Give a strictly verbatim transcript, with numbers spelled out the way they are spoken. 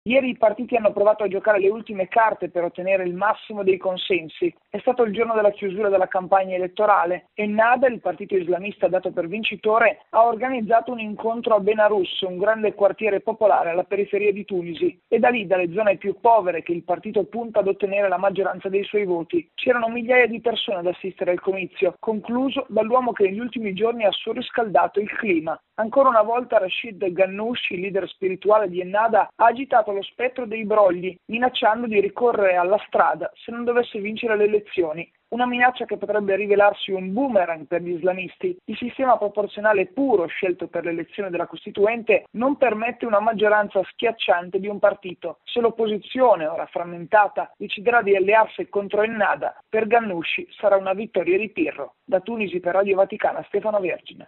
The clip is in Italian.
Ieri i partiti hanno provato a giocare le ultime carte per ottenere il massimo dei consensi. È stato il giorno della chiusura della campagna elettorale e Ennahda, il partito islamista dato per vincitore, ha organizzato un incontro a Benarous, un grande quartiere popolare alla periferia di Tunisi. E da lì, dalle zone più povere, che il partito punta ad ottenere la maggioranza dei suoi voti. C'erano migliaia di persone ad assistere al comizio, concluso dall'uomo che negli ultimi giorni ha surriscaldato il clima. Ancora una volta Rachid Ghannouchi, leader spirituale di Ennahda, ha agitato lo spettro dei brogli, minacciando di ricorrere alla strada se non dovesse vincere le elezioni. Una minaccia che potrebbe rivelarsi un boomerang per gli islamisti. Il sistema proporzionale puro scelto per l'elezione della Costituente non permette una maggioranza schiacciante di un partito. Se l'opposizione, ora frammentata, deciderà di allearsi contro Ennahda, per Ghannouchi sarà una vittoria di Pirro. Da Tunisi per Radio Vaticana, Stefano Vergine.